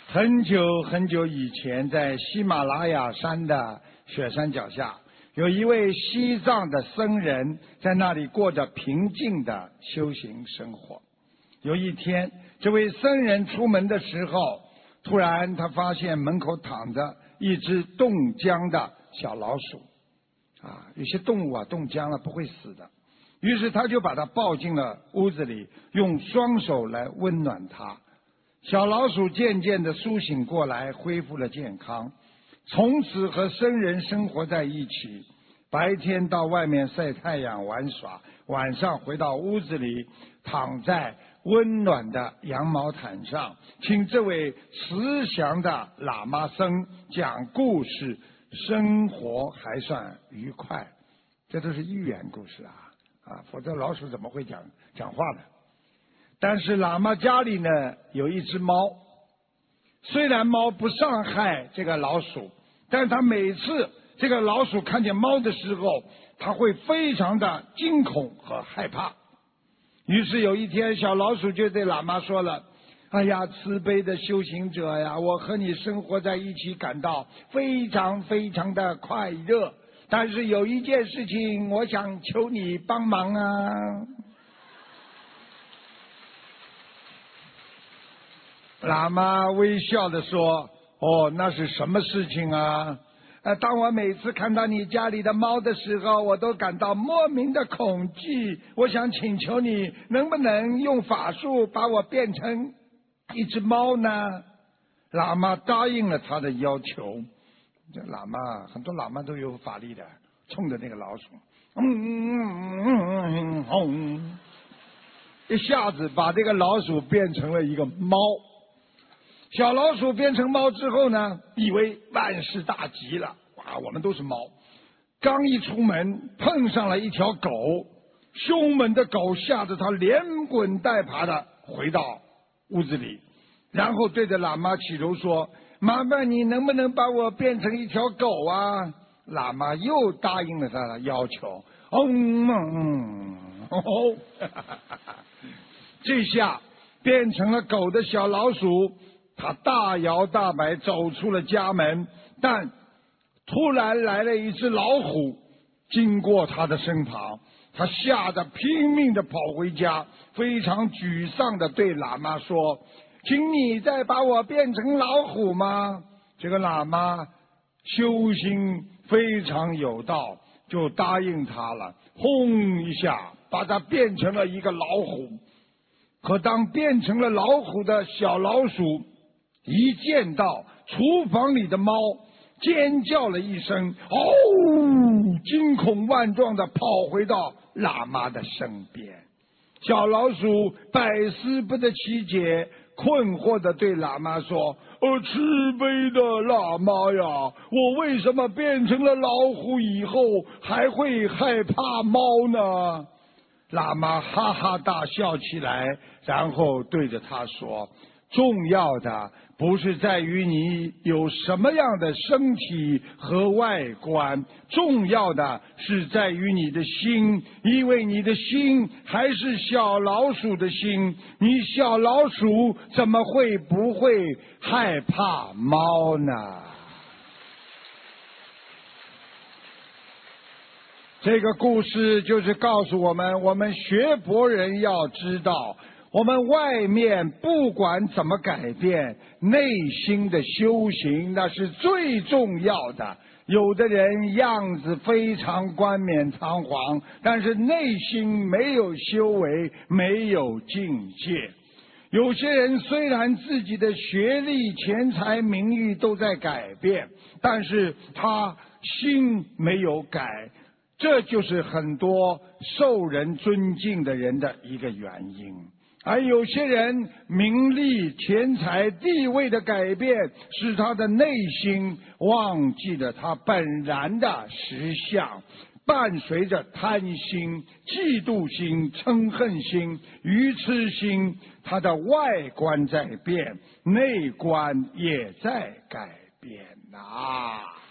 很久很久以前，在喜马拉雅山的雪山脚下，有一位西藏的僧人在那里过着平静的修行生活。有一天，这位僧人出门的时候，突然他发现门口躺着一只冻僵的小老鼠。有些动物冻僵了不会死的，于是他就把它抱进了屋子里，用双手来温暖它。小老鼠渐渐地苏醒过来，恢复了健康，从此和僧人生活在一起。白天到外面晒太阳玩耍，晚上回到屋子里，躺在温暖的羊毛毯上，听这位慈祥的喇嘛僧讲故事，生活还算愉快。这都是寓言故事否则老鼠怎么会讲话呢？但是喇嘛家里呢有一只猫，虽然猫不伤害这个老鼠，但是他每次这个老鼠看见猫的时候，他会非常的惊恐和害怕。于是有一天，小老鼠就对喇嘛说了：哎呀，慈悲的修行者呀，我和你生活在一起，感到非常非常的快乐，但是有一件事情我想求你帮忙啊。喇嘛微笑地说：哦，那是什么事情啊？当我每次看到你家里的猫的时候，我都感到莫名的恐惧。我想请求你，能不能用法术把我变成一只猫呢？喇嘛答应了他的要求。这喇嘛，很多喇嘛都有法力的，冲着那个老鼠，一下子把这个老鼠变成了一个猫。小老鼠变成猫之后呢，以为万事大吉了，我们都是猫。刚一出门碰上了一条狗，凶猛的狗吓得他连滚带爬的回到屋子里，然后对着喇嘛祈求说：麻烦你能不能把我变成一条狗啊？喇嘛又答应了他的要求。这下变成了狗的小老鼠，他大摇大摆走出了家门，但突然来了一只老虎经过他的身旁，他吓得拼命地跑回家，非常沮丧地对喇嘛说：请你再把我变成老虎吗？这个喇嘛修行非常有道，就答应他了，轰一下把他变成了一个老虎。可当变成了老虎的小老鼠一见到厨房里的猫，尖叫了一声，惊恐万状地跑回到喇嘛的身边。小老鼠百思不得其解，困惑地对喇嘛说：慈悲的喇嘛呀，我为什么变成了老虎以后还会害怕猫呢？喇嘛哈哈大笑起来，然后对着他说：重要的不是在于你有什么样的身体和外观，重要的是在于你的心，因为你的心还是小老鼠的心，你小老鼠怎么会不会害怕猫呢？这个故事就是告诉我们，我们学佛人要知道，我们外面不管怎么改变，内心的修行那是最重要的。有的人样子非常冠冕堂皇，但是内心没有修为，没有境界。有些人虽然自己的学历、钱财、名誉都在改变，但是他心没有改，这就是很多受人尊敬的人的一个原因。而有些人名利、钱财、地位的改变，使他的内心忘记了他本然的实相，伴随着贪心、嫉妒心、嗔恨心、愚痴心，他的外观在变，内观也在改变啊。